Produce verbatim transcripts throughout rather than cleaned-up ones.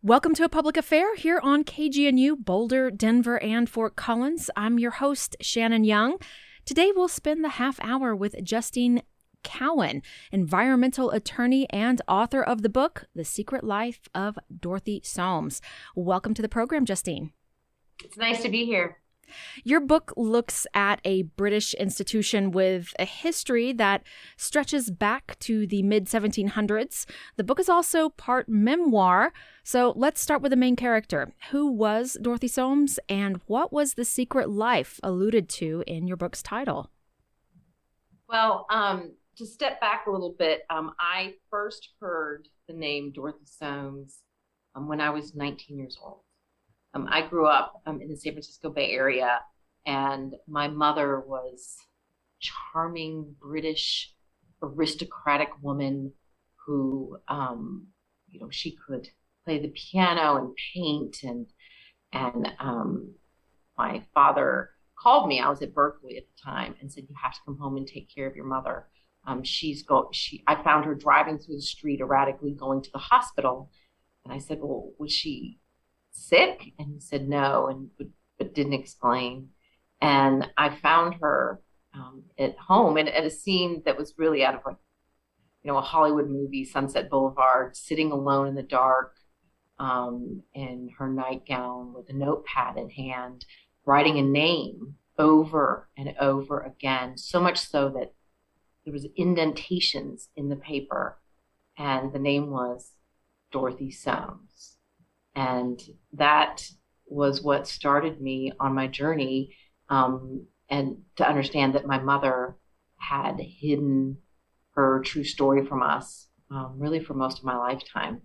Welcome to A Public Affair here on K G N U, Boulder, Denver, and Fort Collins. I'm your host, Shannon Young. Today we'll spend the half hour with Justine Cowan, environmental attorney and author of the book, The Secret Life of Dorothy Soames. Welcome to the program, Justine. It's nice to be here. Your book looks at a British institution with a history that stretches back to the mid seventeen hundreds. The book is also part memoir. So let's start with the main character. Who was Dorothy Soames, and what was the secret life alluded to in your book's title? Well, um, to step back a little bit, um, I first heard the name Dorothy Soames um, when I was nineteen years old. Um, I grew up um, in the San Francisco Bay Area, and my mother was a charming British aristocratic woman who, um, you know, she could play the piano and paint. And and um, my father called me. I was at Berkeley at the time and said, "You have to come home and take care of your mother. Um, she's go. She. I found her driving through the street erratically, going to the hospital." And I said, "Well, was she sick?" And he said no, and but, but didn't explain. And I found her um, at home and at a scene that was really out of like, you know, a Hollywood movie, Sunset Boulevard, sitting alone in the dark um, in her nightgown with a notepad in hand, writing a name over and over again, so much so that there was indentations in the paper, and the name was Dorothy Soames. And that was what started me on my journey, um, and to understand that my mother had hidden her true story from us, um, really for most of my lifetime.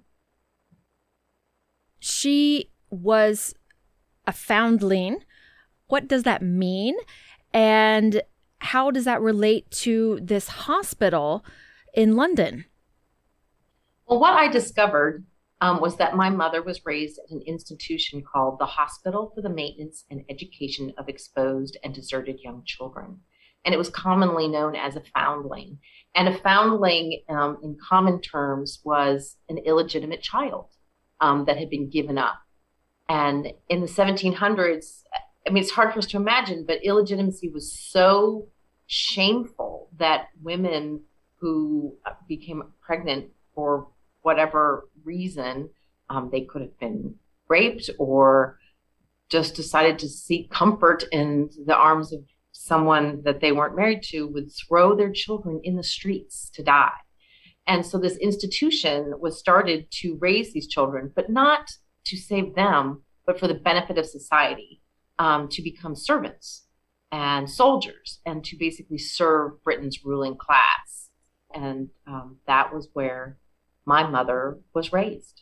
She was a foundling. What does that mean? And how does that relate to this hospital in London? Well, what I discovered Um, was that my mother was raised at an institution called the Hospital for the Maintenance and Education of Exposed and Deserted Young Children. And it was commonly known as a foundling. And a foundling, um, in common terms, was an illegitimate child um, that had been given up. And in the seventeen hundreds, I mean, it's hard for us to imagine, but illegitimacy was so shameful that women who became pregnant for whatever reason, um, they could have been raped or just decided to seek comfort in the arms of someone that they weren't married to, would throw their children in the streets to die. And so this institution was started to raise these children, but not to save them, but for the benefit of society, um, to become servants and soldiers and to basically serve Britain's ruling class. And um, that was where my mother was raised.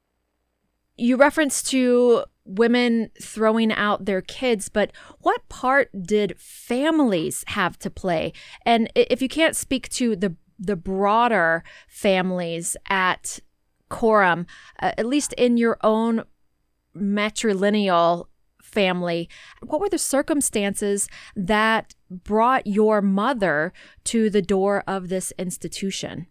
You reference to women throwing out their kids, but what part did families have to play? And if you can't speak to the the broader families at Coram, uh, at least in your own matrilineal family, what were the circumstances that brought your mother to the door of this institution?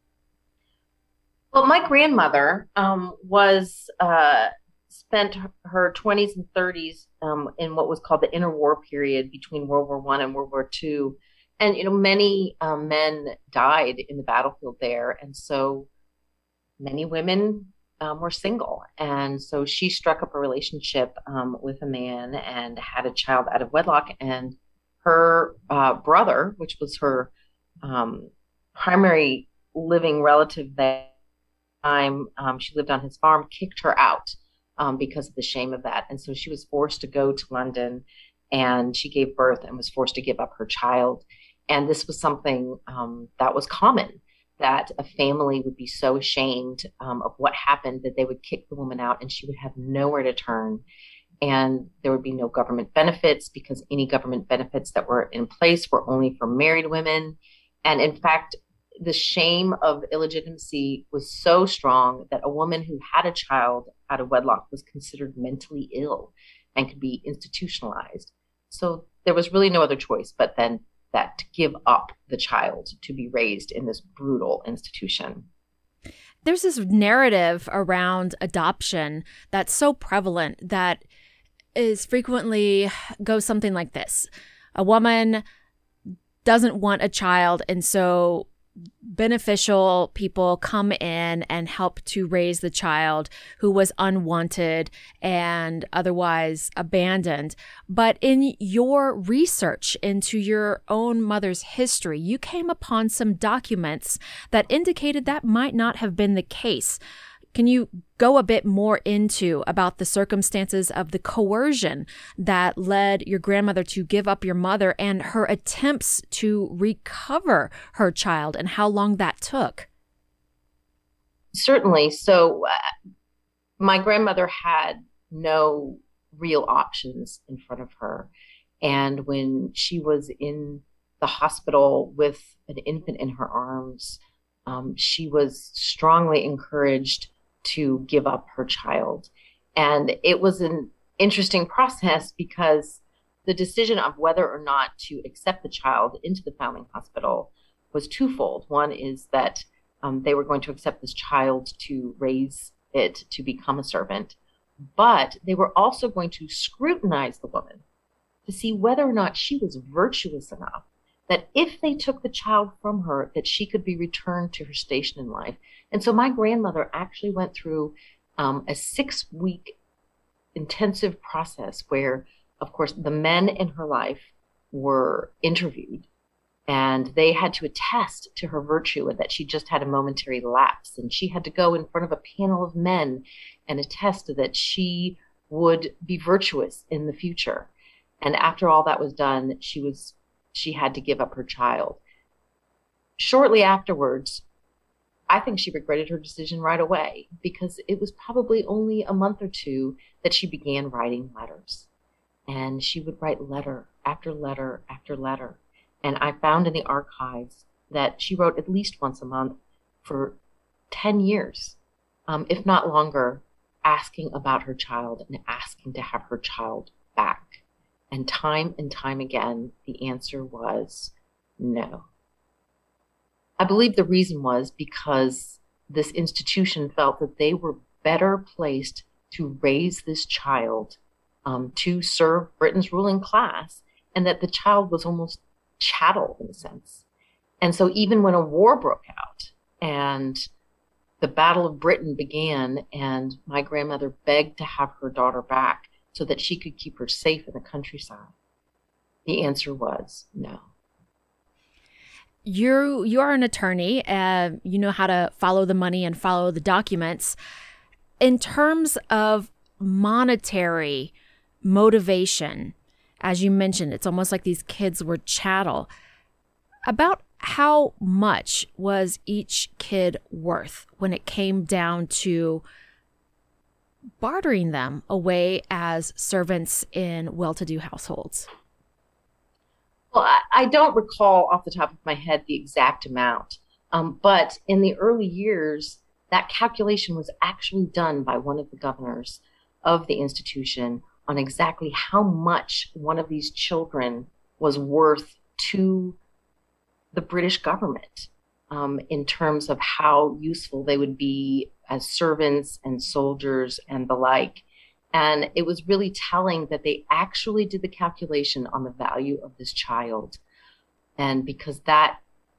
Well, my grandmother um, was uh, spent her twenties and thirties um, in what was called the interwar period between World War One and World War Two, and you know many um, men died in the battlefield there, and so many women um, were single, and so she struck up a relationship um, with a man and had a child out of wedlock, and her uh, brother, which was her um, primary living relative there. Time um, she lived on his farm, kicked her out um, because of the shame of that. And so she was forced to go to London, and she gave birth and was forced to give up her child. And this was something um, that was common, that a family would be so ashamed um, of what happened that they would kick the woman out and she would have nowhere to turn. And there would be no government benefits because any government benefits that were in place were only for married women. And in fact, the shame of illegitimacy was so strong that a woman who had a child out of wedlock was considered mentally ill and could be institutionalized. So there was really no other choice but then that to give up the child to be raised in this brutal institution. There's this narrative around adoption that's so prevalent that is frequently goes something like this. A woman doesn't want a child, and so beneficial people come in and help to raise the child who was unwanted and otherwise abandoned. But in your research into your own mother's history, you came upon some documents that indicated that might not have been the case. Can you go a bit more into about the circumstances of the coercion that led your grandmother to give up your mother and her attempts to recover her child and how long that took? Certainly. So uh, my grandmother had no real options in front of her. And when she was in the hospital with an infant in her arms, um, she was strongly encouraged to give up her child. And it was an interesting process because the decision of whether or not to accept the child into the foundling hospital was twofold. One is that um, they were going to accept this child to raise it to become a servant, but they were also going to scrutinize the woman to see whether or not she was virtuous enough that if they took the child from her, that she could be returned to her station in life. And so my grandmother actually went through um, a six-week intensive process where, of course, the men in her life were interviewed, and they had to attest to her virtue and that she just had a momentary lapse. And she had to go in front of a panel of men and attest that she would be virtuous in the future. And after all that was done, she was she had to give up her child. Shortly afterwards, I think she regretted her decision right away because it was probably only a month or two that she began writing letters. And she would write letter after letter after letter. And I found in the archives that she wrote at least once a month for ten years, um, if not longer, asking about her child and asking to have her child back. And time and time again, the answer was no. I believe the reason was because this institution felt that they were better placed to raise this child um, to serve Britain's ruling class, and that the child was almost chattel in a sense. And so even when a war broke out and the Battle of Britain began and my grandmother begged to have her daughter back so that she could keep her safe in the countryside, the answer was no. You you are an attorney, and you know how to follow the money and follow the documents. In terms of monetary motivation, as you mentioned, it's almost like these kids were chattel. About how much was each kid worth when it came down to bartering them away as servants in well-to-do households? Well, I, I don't recall off the top of my head the exact amount, um, but in the early years, that calculation was actually done by one of the governors of the institution on exactly how much one of these children was worth to the British government um, in terms of how useful they would be as servants and soldiers and the like. And it was really telling that they actually did the calculation on the value of this child. And because that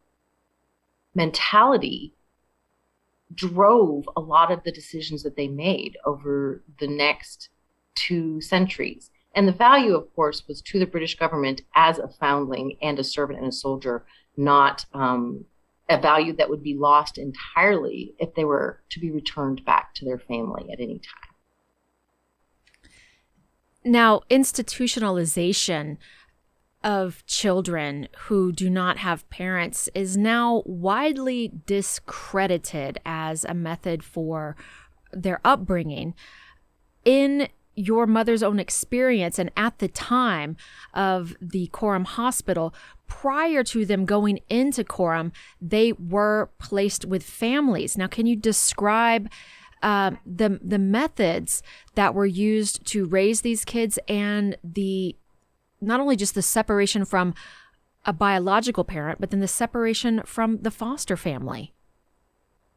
mentality drove a lot of the decisions that they made over the next two centuries. And the value, of course, was to the British government as a foundling and a servant and a soldier, not um, a value that would be lost entirely if they were to be returned back to their family at any time. Now, institutionalization of children who do not have parents is now widely discredited as a method for their upbringing. In your mother's own experience and at the time of the Coram Hospital, prior to them going into Coram, they were placed with families. Now, can you describe uh, the the methods that were used to raise these kids and the not only just the separation from a biological parent, but then the separation from the foster family?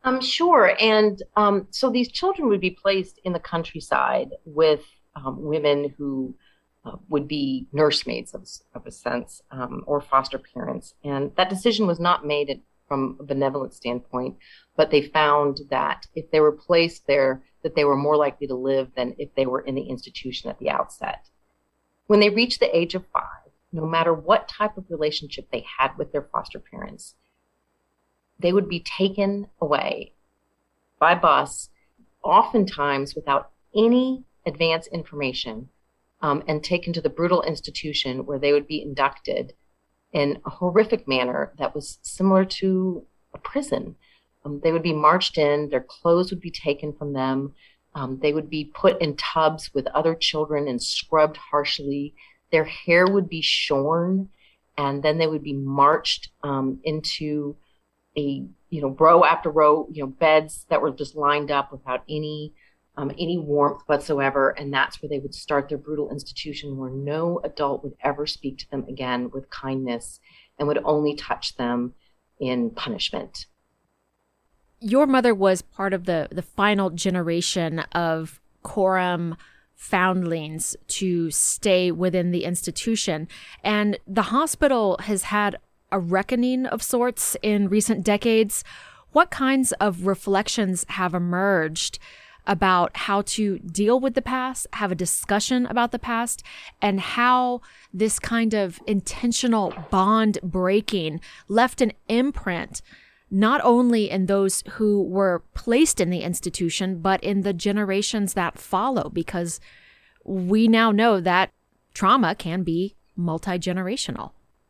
Um, sure. And um, so these children would be placed in the countryside with um, women who uh, would be nursemaids of, of a sense, um, or foster parents. And that decision was not made at, from a benevolent standpoint, but they found that if they were placed there, that they were more likely to live than if they were in the institution at the outset. When they reached the age of five, no matter what type of relationship they had with their foster parents, they would be taken away by bus, oftentimes without any advance information, um, and taken to the brutal institution where they would be inducted in a horrific manner that was similar to a prison. Um, they would be marched in, their clothes would be taken from them, um, they would be put in tubs with other children and scrubbed harshly, their hair would be shorn, and then they would be marched um, into a, you know, row after row, you know, beds that were just lined up without any um, any warmth whatsoever. And that's where they would start their brutal institution, where no adult would ever speak to them again with kindness and would only touch them in punishment. Your mother was part of the, the final generation of Coram foundlings to stay within the institution. And the hospital has had a reckoning of sorts in recent decades. What kinds of reflections have emerged about how to deal with the past, have a discussion about the past, and how this kind of intentional bond breaking left an imprint not only in those who were placed in the institution, but in the generations that follow, because we now know that trauma can be multi-generational.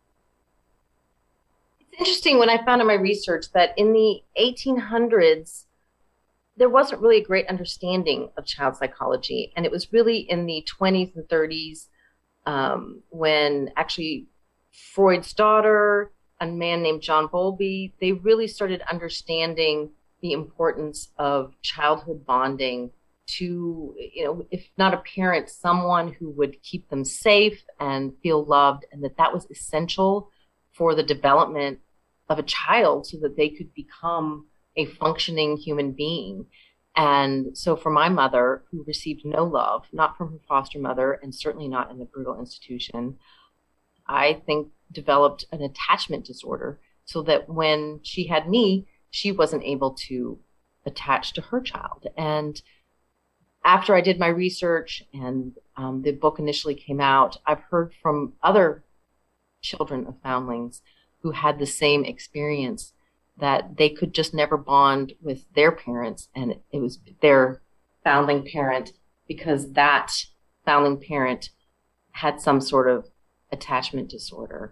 Interesting when I found in my research that in the eighteen hundreds, there wasn't really a great understanding of child psychology. And it was really in the twenties and thirties um, when actually Freud's daughter, a man named John Bowlby, they really started understanding the importance of childhood bonding to, you know, if not a parent, someone who would keep them safe and feel loved, and that that was essential for the development of a child so that they could become a functioning human being. And so for my mother, who received no love, not from her foster mother, and certainly not in the brutal institution, I think developed an attachment disorder so that when she had me, she wasn't able to attach to her child. And after I did my research and um, the book initially came out, I've heard from other children of foundlings who had the same experience, that they could just never bond with their parents, and it was their foundling parent because that foundling parent had some sort of attachment disorder.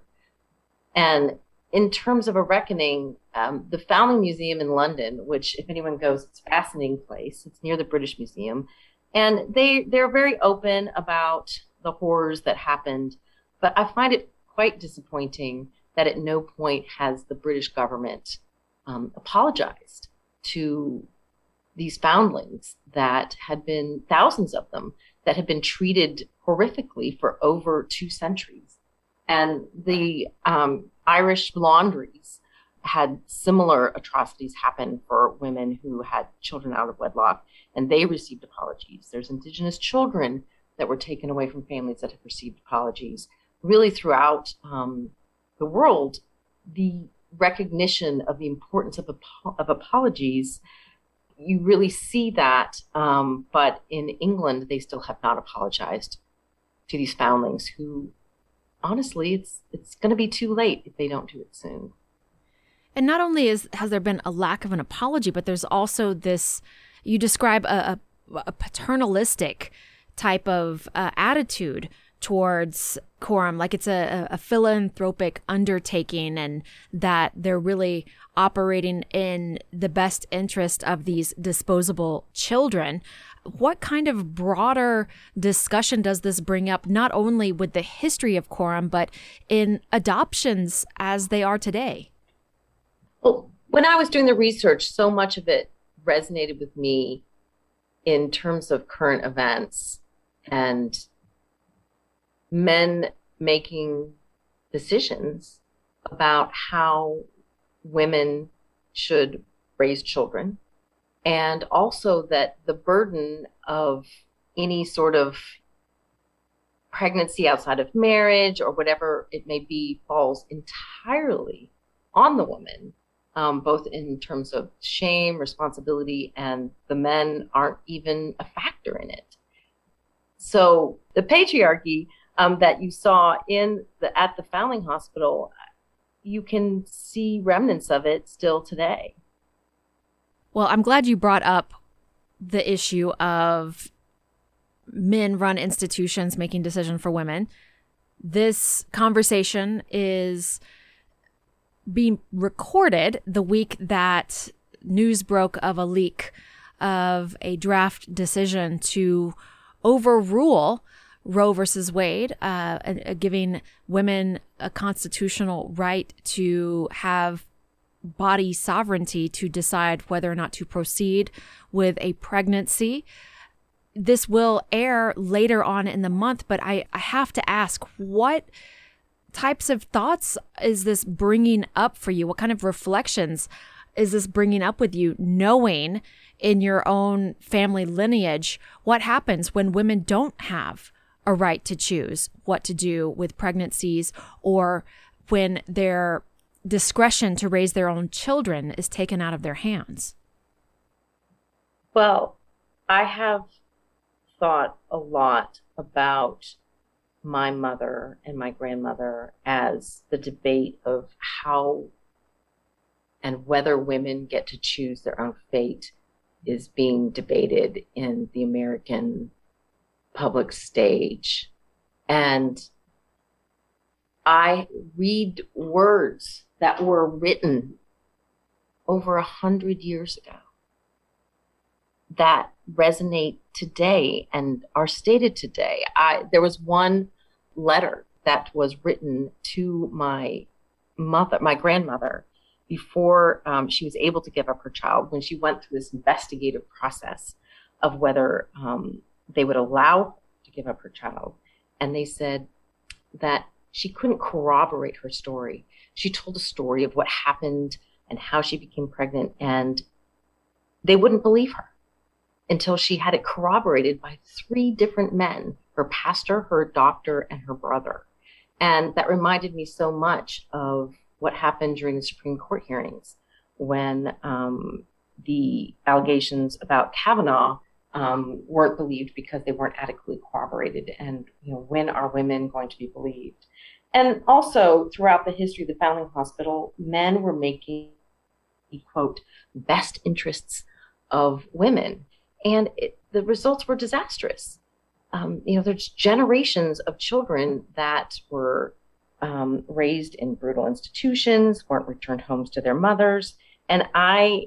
And in terms of a reckoning, um, the Foundling Museum in London, which if anyone goes, it's a fascinating place. It's near the British Museum. And they, they're very open about the horrors that happened. But I find it quite disappointing that at no point has the British government um, apologized to these foundlings that had been, thousands of them, that had been treated horrifically for over two centuries. And the um, Irish laundries had similar atrocities happen for women who had children out of wedlock, and they received apologies. There's Indigenous children that were taken away from families that have received apologies. Really throughout um, the world, the recognition of the importance of, of apologies, you really see that. Um, but in England, they still have not apologized to these foundlings who, honestly, it's it's going to be too late if they don't do it soon. And not only is has there been a lack of an apology, but there's also this, you describe a, a, a paternalistic type of uh, attitude towards Coram, like it's a, a philanthropic undertaking and that they're really operating in the best interest of these disposable children. What kind of broader discussion does this bring up, not only with the history of Coram, but in adoptions as they are today? Well, when I was doing the research, so much of it resonated with me in terms of current events and men making decisions about how women should raise children, and also that the burden of any sort of pregnancy outside of marriage or whatever it may be falls entirely on the woman, um, both in terms of shame, responsibility, and the men aren't even a factor in it. So the patriarchy um, that you saw in the at the Foundling Hospital, you can see remnants of it still today. Well, I'm glad you brought up the issue of men-run institutions making decisions for women. This conversation is being recorded the week that news broke of a leak of a draft decision to overrule Roe versus Wade, uh, uh, giving women a constitutional right to have body sovereignty to decide whether or not to proceed with a pregnancy. This will air later on in the month, but I, I have to ask, what types of thoughts is this bringing up for you? What kind of reflections is this bringing up with you, knowing in your own family lineage what happens when women don't have a right to choose what to do with pregnancies, or when their discretion to raise their own children is taken out of their hands? Well, I have thought a lot about my mother and my grandmother as the debate of how and whether women get to choose their own fate is being debated in the American public stage. And I read words that were written over a hundred years ago that resonate today and are stated today. I there was one letter that was written to my mother, my grandmother, before um, she was able to give up her child, when she went through this investigative process of whether um, they would allow her to give up her child. And they said that she couldn't corroborate her story. She told a story of what happened and how she became pregnant, and they wouldn't believe her until she had it corroborated by three different men, her pastor, her doctor, and her brother. And that reminded me so much of what happened during the Supreme Court hearings when um, the allegations about Kavanaugh um, weren't believed because they weren't adequately corroborated. And, you know, when are women going to be believed? And also, throughout the history of the Foundling Hospital, men were making the, quote, best interests of women. And it, the results were disastrous. Um, you know, there's generations of children that were um, raised in brutal institutions, weren't returned homes to their mothers. And I,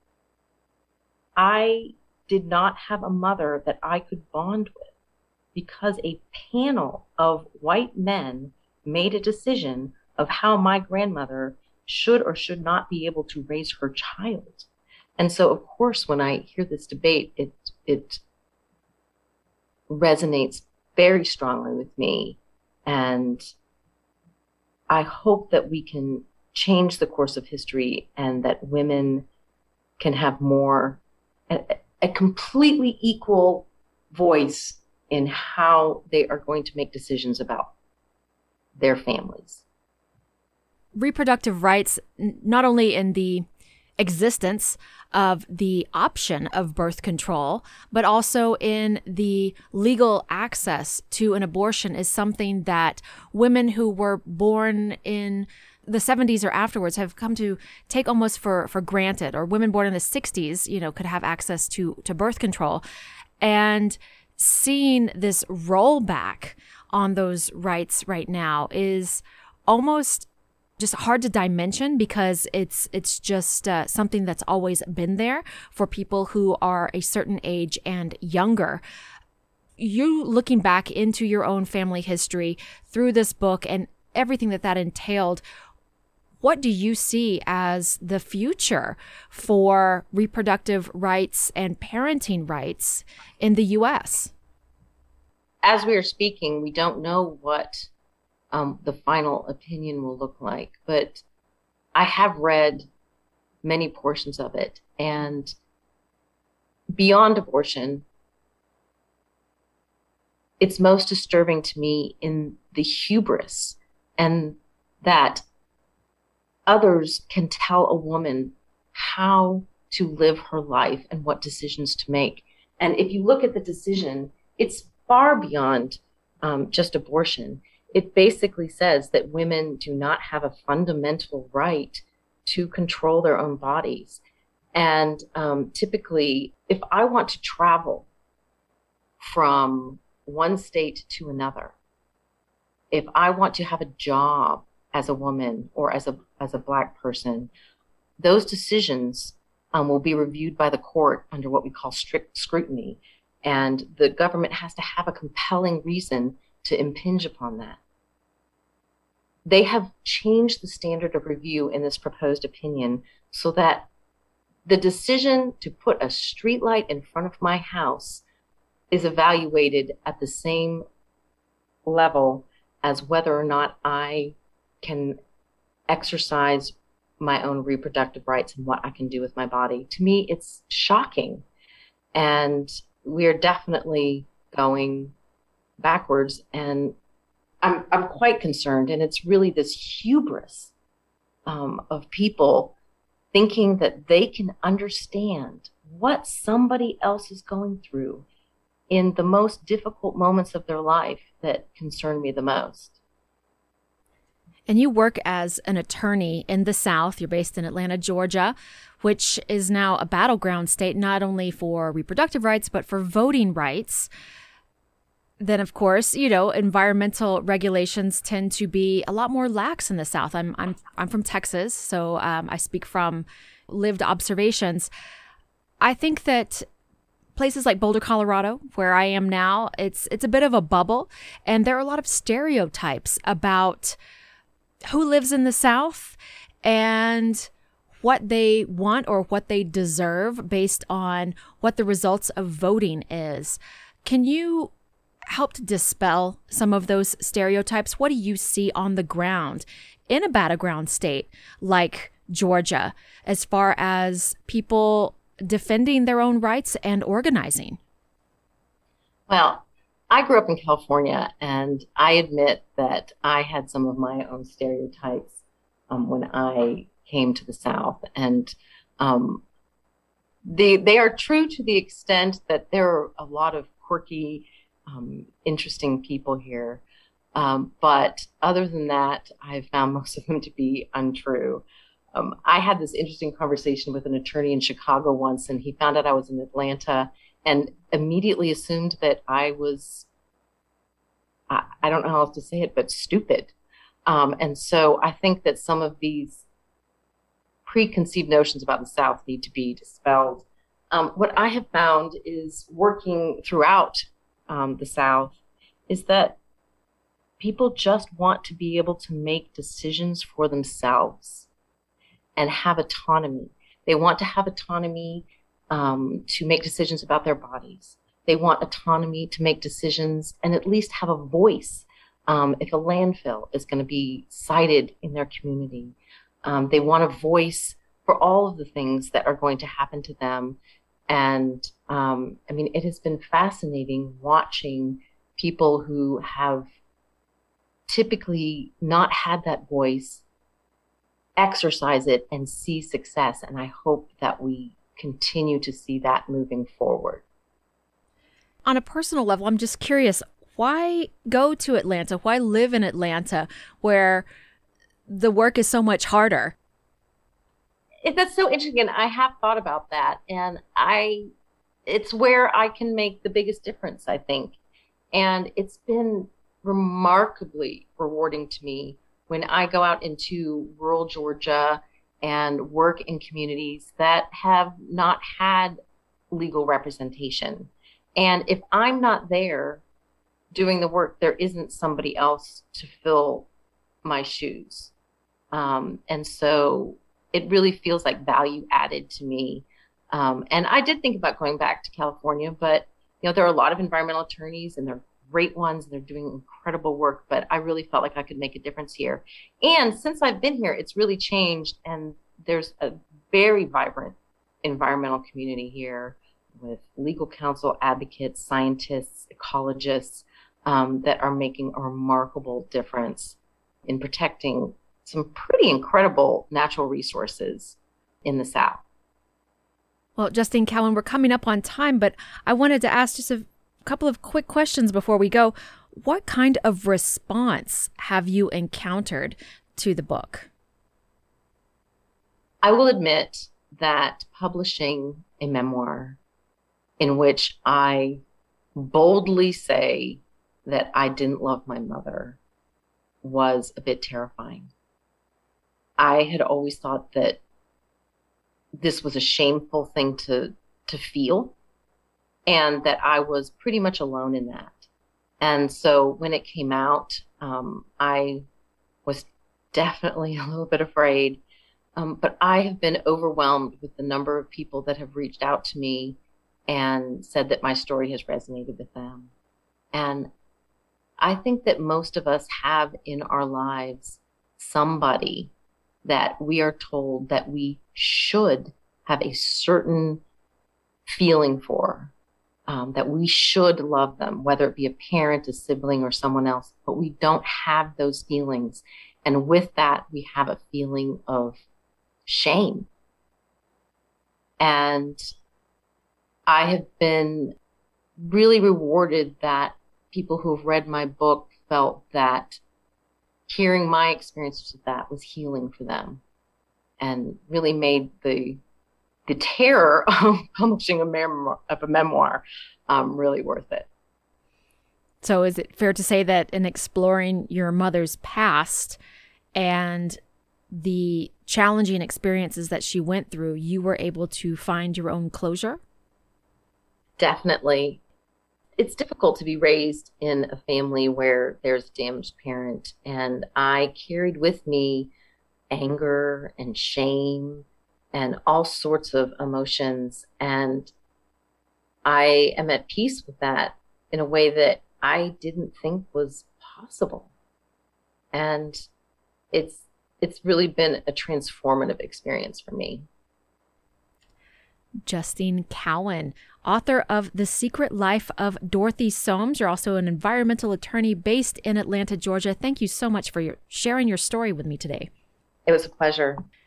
I did not have a mother that I could bond with because a panel of white men made a decision of how my grandmother should or should not be able to raise her child. And so, of course, when I hear this debate, it it resonates very strongly with me. And I hope that we can change the course of history and that women can have more, a, a completely equal voice in how they are going to make decisions about their families. Reproductive rights, not only in the existence of the option of birth control, but also in the legal access to an abortion, is something that women who were born in the seventies or afterwards have come to take almost for, for granted, or women born in the sixties, you know, could have access to, to birth control. And seeing this rollback on those rights right now is almost just hard to dimension, because it's it's just uh, something that's always been there for people who are a certain age and younger. You looking back into your own family history through this book and everything that that entailed, what do you see as the future for reproductive rights and parenting rights in the U S? As we are speaking, we don't know what Um, the final opinion will look like. But I have read many portions of it. And beyond abortion, it's most disturbing to me in the hubris and that others can tell a woman how to live her life and what decisions to make. And if you look at the decision, it's far beyond um, just abortion. It basically says that women do not have a fundamental right to control their own bodies. And um, typically, if I want to travel from one state to another, if I want to have a job as a woman or as a as a Black person, those decisions um, will be reviewed by the court under what we call strict scrutiny. And the government has to have a compelling reason to impinge upon that. They have changed the standard of review in this proposed opinion so that the decision to put a streetlight in front of my house is evaluated at the same level as whether or not I can exercise my own reproductive rights and what I can do with my body. To me, it's shocking. And we are definitely going backwards. And I'm, I'm quite concerned. And it's really this hubris um, of people thinking that they can understand what somebody else is going through in the most difficult moments of their life that concern me the most. And you work as an attorney in the South. You're based in Atlanta, Georgia, which is now a battleground state, not only for reproductive rights, but for voting rights. Then, of course, you know, environmental regulations tend to be a lot more lax in the South. I'm I'm I'm from Texas, so um, I speak from lived observations. I think that places like Boulder, Colorado, where I am now, it's it's a bit of a bubble, and there are a lot of stereotypes about who lives in the South and what they want or what they deserve based on what the results of voting is. Can you help to dispel some of those stereotypes? What do you see on the ground in a battleground state like Georgia as far as people defending their own rights and organizing? Well, I grew up in California, and I admit that I had some of my own stereotypes um, when I came to the South. And um, they, they are true to the extent that there are a lot of quirky, um, interesting people here. Um, but other than that, I've found most of them to be untrue. Um, I had this interesting conversation with an attorney in Chicago once, and he found out I was in Atlanta and immediately assumed that I was, I, I don't know how else to say it, but stupid. Um, and so I think that some of these preconceived notions about the South need to be dispelled. Um, what I have found is working throughout um, the South is that people just want to be able to make decisions for themselves and have autonomy. They want to have autonomy um, to make decisions about their bodies. They want autonomy to make decisions and at least have a voice um, if a landfill is going to be sited in their community. Um, they want a voice for all of the things that are going to happen to them. And um, I mean, it has been fascinating watching people who have typically not had that voice exercise it and see success. And I hope that we continue to see that moving forward. On a personal level, I'm just curious, why go to Atlanta? Why live in Atlanta where the work is so much harder? It, that's so interesting. And I have thought about that. And I, it's where I can make the biggest difference, I think. And it's been remarkably rewarding to me when I go out into rural Georgia and work in communities that have not had legal representation. And if I'm not there doing the work, there isn't somebody else to fill my shoes. Um, and so it really feels like value added to me. Um, and I did think about going back to California, but you know, there are a lot of environmental attorneys and they're great ones and they're doing incredible work, but I really felt like I could make a difference here. And since I've been here, it's really changed. And there's a very vibrant environmental community here with legal counsel, advocates, scientists, ecologists um, that are making a remarkable difference in protecting some pretty incredible natural resources in the South. Well, Justine Cowan, we're coming up on time, but I wanted to ask just a couple of quick questions before we go. What kind of response have you encountered to the book? I will admit that publishing a memoir in which I boldly say that I didn't love my mother was a bit terrifying. I had always thought that this was a shameful thing to, to feel, and that I was pretty much alone in that. And so when it came out, um, I was definitely a little bit afraid, um, but I have been overwhelmed with the number of people that have reached out to me and said that my story has resonated with them. And I think that most of us have in our lives somebody that we are told that we should have a certain feeling for, um, that we should love them, whether it be a parent, a sibling, or someone else, but we don't have those feelings. And with that, we have a feeling of shame. And I have been really rewarded that people who have read my book felt that hearing my experiences with that was healing for them, and really made the the terror of publishing a memoir of a memoir um, really worth it. So is it fair to say that in exploring your mother's past and the challenging experiences that she went through, you were able to find your own closure? Definitely. It's difficult to be raised in a family where there's a damaged parent. And I carried with me anger and shame and all sorts of emotions. And I am at peace with that in a way that I didn't think was possible. And it's it's really been a transformative experience for me. Justine Cowan, author of The Secret Life of Dorothy Soames. You're also an environmental attorney based in Atlanta, Georgia. Thank you so much for your sharing your story with me today. It was a pleasure.